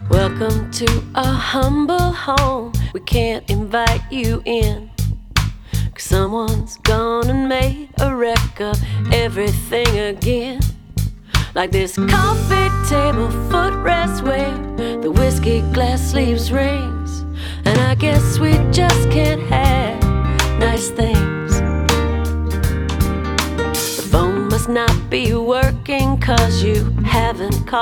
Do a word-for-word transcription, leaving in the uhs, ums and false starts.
Welcome to a humble home. We can't invite you in, 'cause someone's gone and made a wreck of everything again. Like this coffee table footrest where the whiskey glass leaves rings. And I guess we just can't have nice things. The phone must not be working 'cause you haven't called